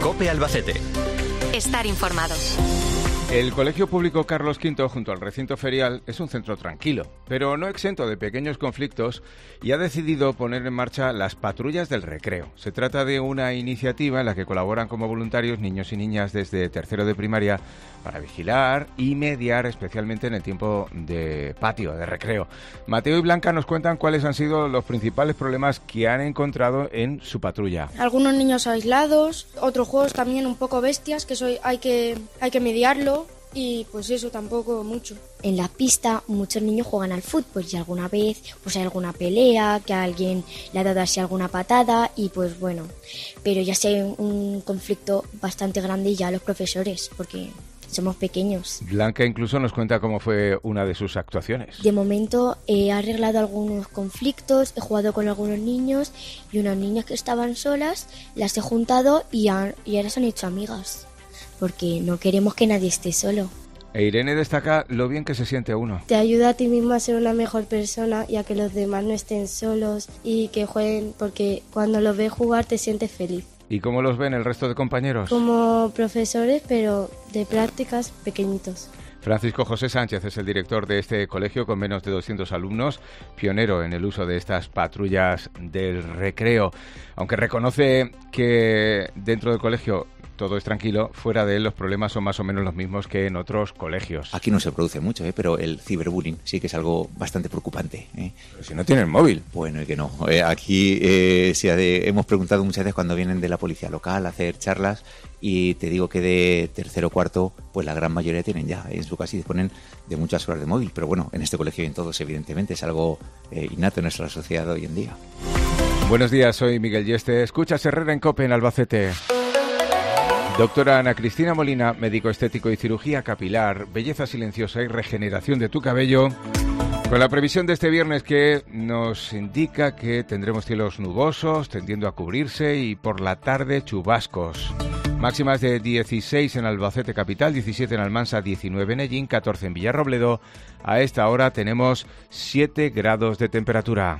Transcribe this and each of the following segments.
COPE Albacete. Estar informados. El Colegio Público Carlos V, junto al recinto ferial, es un centro tranquilo, pero no exento de pequeños conflictos, y ha decidido poner en marcha las patrullas del recreo. Se trata de una iniciativa en la que colaboran como voluntarios niños y niñas desde tercero de primaria para vigilar y mediar, especialmente en el tiempo de patio, de recreo. Mateo y Blanca nos cuentan cuáles han sido los principales problemas que han encontrado en su patrulla. Algunos niños aislados, otros juegos también un poco bestias, que eso hay que mediarlo. Y pues eso, tampoco mucho. En la pista muchos niños juegan al fútbol y alguna vez pues hay alguna pelea, que a alguien le ha dado así alguna patada y pues bueno. Pero ya sé un conflicto bastante grande ya los profesores, porque somos pequeños. Blanca incluso nos cuenta cómo fue una de sus actuaciones. De momento he arreglado algunos conflictos, he jugado con algunos niños y unas niñas que estaban solas las he juntado y ahora se han hecho amigas. Porque no queremos que nadie esté solo. E Irene destaca lo bien que se siente uno. Te ayuda a ti mismo a ser una mejor persona y a que los demás no estén solos y que jueguen, porque cuando los ves jugar te sientes feliz. ¿Y cómo los ven el resto de compañeros? Como profesores, pero de prácticas pequeñitos. Francisco José Sánchez es el director de este colegio con menos de 200 alumnos, pionero en el uso de estas patrullas del recreo. Aunque reconoce que dentro del colegio todo es tranquilo, fuera de él los problemas son más o menos los mismos que en otros colegios. Aquí no se produce mucho, pero el ciberbullying sí que es algo bastante preocupante. Pero si no tienen móvil. Bueno, y que no. Aquí hemos preguntado muchas veces cuando vienen de la policía local a hacer charlas y te digo que de tercero o cuarto, pues la gran mayoría tienen ya en su casa y disponen de muchas horas de móvil. Pero bueno, en este colegio y en todos, evidentemente, es algo innato en nuestra sociedad hoy en día. Buenos días, soy Miguel Yeste. Escuchas Herrera en COPE en Albacete. Doctora Ana Cristina Molina, médico estético y cirugía capilar, belleza silenciosa y regeneración de tu cabello, con la previsión de este viernes que nos indica que tendremos cielos nubosos, tendiendo a cubrirse y por la tarde chubascos. Máximas de 16 en Albacete capital, 17 en Almansa, 19 en Ellín, 14 en Villarrobledo. A esta hora tenemos 7 grados de temperatura.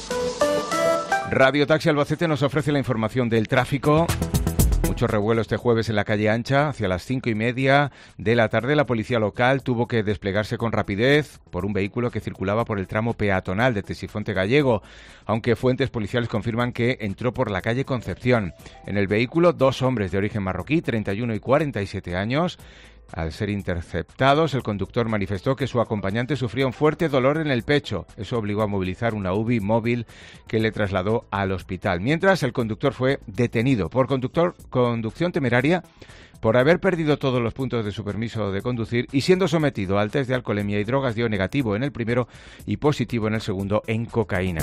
Radio Taxi Albacete nos ofrece la información del tráfico. Mucho revuelo este jueves en la calle Ancha. Hacia las 5:30 de la tarde la policía local tuvo que desplegarse con rapidez por un vehículo que circulaba por el tramo peatonal de Tesifonte Gallego, aunque fuentes policiales confirman que entró por la calle Concepción. En el vehículo 2 hombres de origen marroquí, 31 y 47 años. Al ser interceptados, el conductor manifestó que su acompañante sufría un fuerte dolor en el pecho. Eso obligó a movilizar una UBI móvil que le trasladó al hospital. Mientras, el conductor fue detenido por conducción temeraria, por haber perdido todos los puntos de su permiso de conducir y siendo sometido al test de alcoholemia y drogas, dio negativo en el primero y positivo en el segundo en cocaína.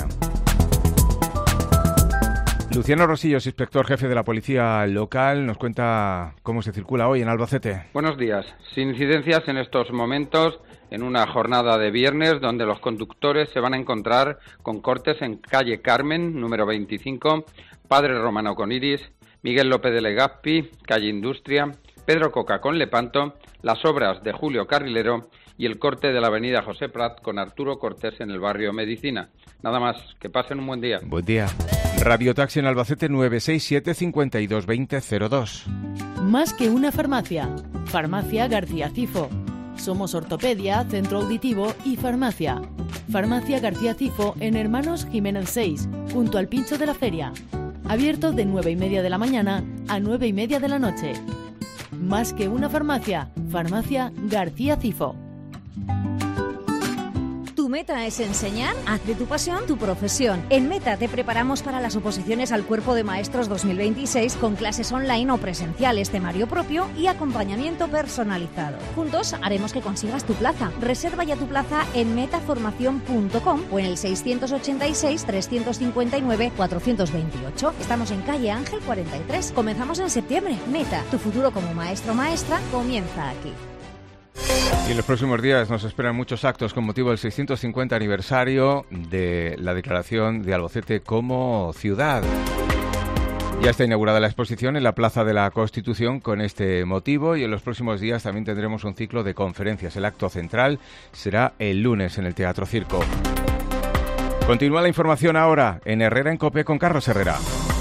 Luciano Rosillos, inspector jefe de la policía local, nos cuenta cómo se circula hoy en Albacete. Buenos días. Sin incidencias en estos momentos, en una jornada de viernes donde los conductores se van a encontrar con cortes en calle Carmen, número 25, Padre Romano con Iris, Miguel López de Legazpi, calle Industria, Pedro Coca con Lepanto, las obras de Julio Carrilero y el corte de la avenida José Prat con Arturo Cortés en el barrio Medicina. Nada más, que pasen un buen día. Buen día. Radio Taxi en Albacete 967 52 20 02. Más que una farmacia. Farmacia García Cifo. Somos ortopedia, centro auditivo y farmacia. Farmacia García Cifo en Hermanos Jiménez 6, junto al Pincho de la Feria. Abierto de 9:30 de la mañana a 9:30 de la noche. Más que una farmacia. Farmacia García Cifo. ¿Tu meta es enseñar? Haz de tu pasión tu profesión. En Meta te preparamos para las oposiciones al Cuerpo de Maestros 2026 con clases online o presenciales, temario propio y acompañamiento personalizado. Juntos haremos que consigas tu plaza. Reserva ya tu plaza en metaformación.com o en el 686 359 428. Estamos en calle Ángel 43. Comenzamos en septiembre. Meta, tu futuro como maestro o maestra comienza aquí. Y en los próximos días nos esperan muchos actos con motivo del 650 aniversario de la declaración de Albacete como ciudad. Ya está inaugurada la exposición en la Plaza de la Constitución con este motivo y en los próximos días también tendremos un ciclo de conferencias. El acto central será el lunes en el Teatro Circo. Continúa la información ahora en Herrera en COPE con Carlos Herrera.